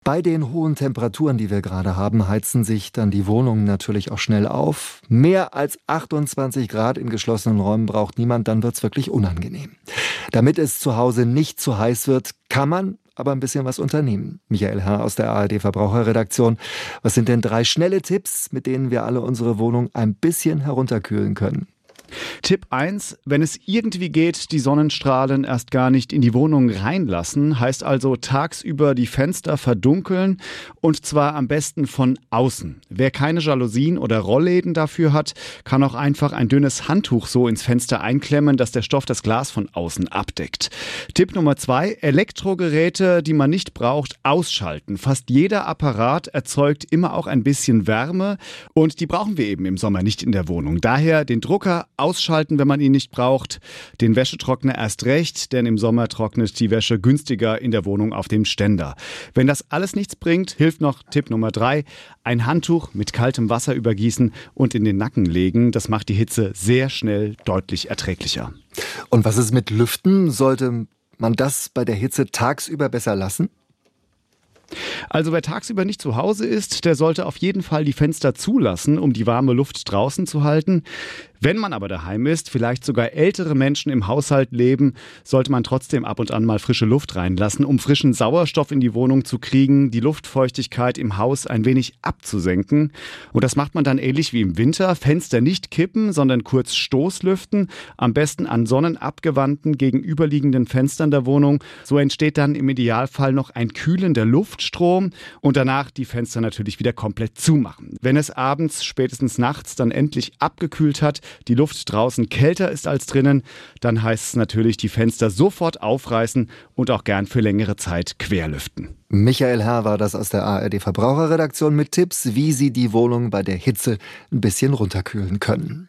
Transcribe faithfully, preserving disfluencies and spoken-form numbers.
Bei den hohen Temperaturen, die wir gerade haben, heizen sich dann die Wohnungen natürlich auch schnell auf. Mehr als achtundzwanzig Grad in geschlossenen Räumen braucht niemand, dann wird's wirklich unangenehm. Damit es zu Hause nicht zu heiß wird, kann man aber ein bisschen was unternehmen. Michael Herr aus der A R D-Verbraucherredaktion. Was sind denn drei schnelle Tipps, mit denen wir alle unsere Wohnung ein bisschen herunterkühlen können? Tipp eins, wenn es irgendwie geht, die Sonnenstrahlen erst gar nicht in die Wohnung reinlassen, heißt also tagsüber die Fenster verdunkeln und zwar am besten von außen. Wer keine Jalousien oder Rollläden dafür hat, kann auch einfach ein dünnes Handtuch so ins Fenster einklemmen, dass der Stoff das Glas von außen abdeckt. Tipp Nummer zwei, Elektrogeräte, die man nicht braucht, ausschalten. Fast jeder Apparat erzeugt immer auch ein bisschen Wärme und die brauchen wir eben im Sommer nicht in der Wohnung. Daher den Drucker ausschalten, wenn man ihn nicht braucht. Den Wäschetrockner erst recht, denn im Sommer trocknet die Wäsche günstiger in der Wohnung auf dem Ständer. Wenn das alles nichts bringt, hilft noch Tipp Nummer drei, ein Handtuch mit kaltem Wasser übergießen und in den Nacken legen. Das macht die Hitze sehr schnell deutlich erträglicher. Und was ist mit Lüften? Sollte man das bei der Hitze tagsüber besser lassen? Also wer tagsüber nicht zu Hause ist, der sollte auf jeden Fall die Fenster zulassen, um die warme Luft draußen zu halten. Wenn man aber daheim ist, vielleicht sogar ältere Menschen im Haushalt leben, sollte man trotzdem ab und an mal frische Luft reinlassen, um frischen Sauerstoff in die Wohnung zu kriegen, die Luftfeuchtigkeit im Haus ein wenig abzusenken. Und das macht man dann ähnlich wie im Winter. Fenster nicht kippen, sondern kurz Stoßlüften, am besten an sonnenabgewandten gegenüberliegenden Fenstern der Wohnung. So entsteht dann im Idealfall noch ein kühlender Luftstrom und danach die Fenster natürlich wieder komplett zumachen. Wenn es abends, spätestens nachts dann endlich abgekühlt hat, die Luft draußen kälter ist als drinnen, dann heißt es natürlich, die Fenster sofort aufreißen und auch gern für längere Zeit querlüften. Michael Herr war das aus der A R D-Verbraucherredaktion mit Tipps, wie Sie die Wohnung bei der Hitze ein bisschen runterkühlen können.